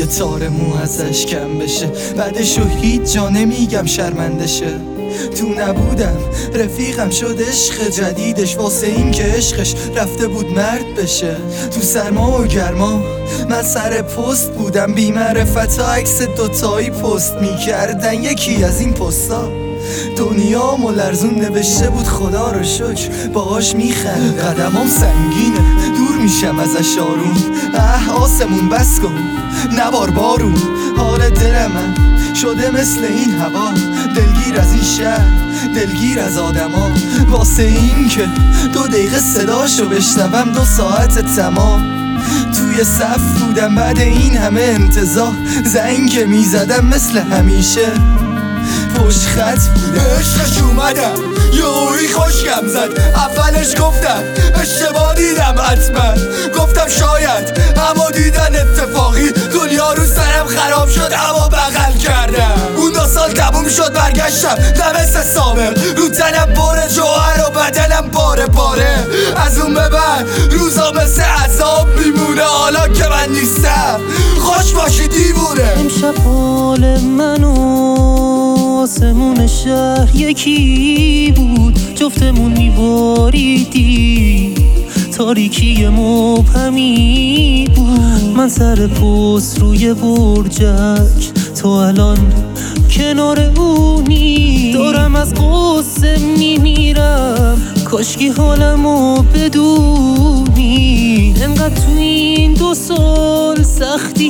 یه تار مو ازش کم بشه. بعدشو هیچ جا نمیگم شرمنده شه. تو نبودم رفیقم شد عشق جدیدش، واسه این که عشقش رفته بود مرد بشه. تو سرما و گرما من سر پست بودم، بی معرفت ها عکس دوتایی پست میکردن. یکی از این پستا دنیامو لرزون نوشته بود خدا رو شکر باهاش میخند. قدمام سنگینه دور میشم ازش آروم، آسمون بس کن نبار بارون. حال دل من شده مثل این هوا، دلگیر از این شهر دلگیر از آدما. واسه این که 2 دقیقه صداشو بشنوم 2 ساعت تمام. توی صف بودم بعد این همه انتظار، زنگ میزدم مثل همیشه پشت خط بودم. عشقش اومدم یهویی خوشگم زد، اولش گفتم اشتباه دیدم حتما، گفتم شاید، اما دیدن اتفاقی دنیا رو سرم خراب شد. اما بغل کردم اون 2 سال تموم شد، برگشتم نه مثل سابق، رو تنم بار جوهر و بدنم پاره پاره. از اون به بعد روزا مثل عذاب میمونه حالا که من نیستم. خوش باشی دیوونه. امشب حال منو آسمون شهر یکی بود، جفتمون میباریدی، تاریکی مبهمی بود. من سر پست روی برجک، تو الان کنار اونی. دارم از قصه میمیرم، کاشکی حالمو بدونی. انقدر تو این 2 سال سختی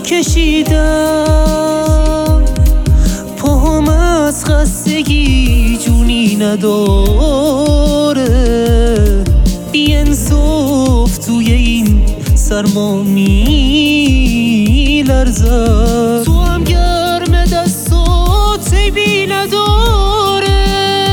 کشیدم، پاهم از خستگی جونی نداره. بی انصاف توی این سرما میلرزم، تو هم گرم دستات عیبی نداره.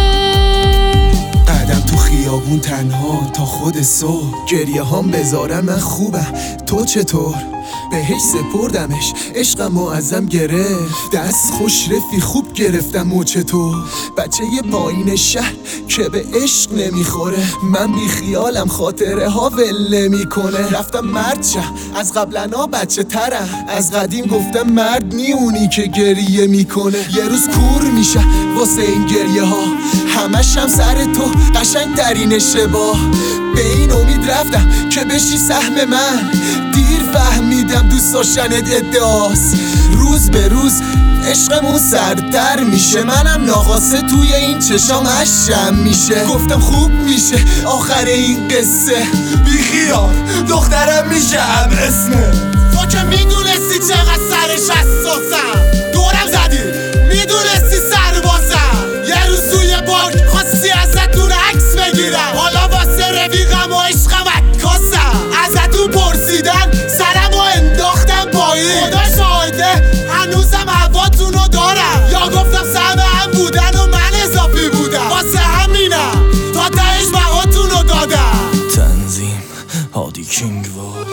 قدم تو خیابون تنها تا خود صبح، گریه هام بذارم من خوبم تو چطور؟ بهش سپردمش عشقمو ازم گرفت، دست خوش رفی خوب گرفتم مچ تو. بچه یه پایین شهر که به عشق نمیخوره، من بی خیالم خاطره ها ول نمیکنه. رفتم مرد شه از قبلنا بچه ترم، از قدیم گفتم مرد نی اونی که گریه میکنه. یه روز کور میشه واسه این گریه ها، همش هم سر تو قشنگ ترین اشتباه. به این امید رفتم که بشی سهم من، دیر فهمیدم دوست داشتنت ادعاست. روز به روز عشقمون سردتر میشه، منم ناقصه توی این چشام اشم میشه. گفتم خوب میشه آخر این قصه، بیخیال دخترم میشم اسمه. تو که میدونستی چقدر سرش حساسم، دورم زدی میدونستی سربازم. یه روز توی بانک خواستی ازتون عکس بگیرم، حالا واسه رفیقم و عشقم عکاسم. ازتون پرسیدن سرم و انداختم پایین، خدا شاهده هنوزم هواتونو دارم. یا گفتم سهم هم بودن و من اضافی بودم، واسه همینم تا تهش بقاتونو دادم. تنظیم هادی کینگ وولف.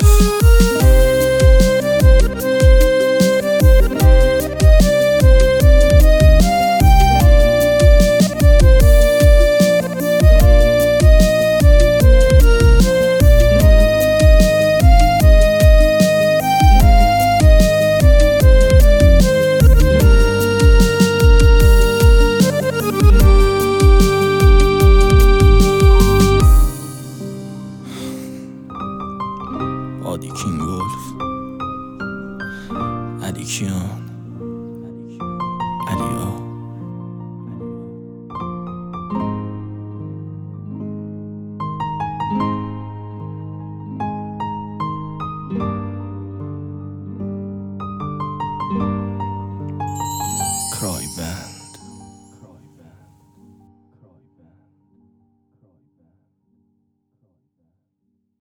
هادی کینگ وولف. ادیکیان.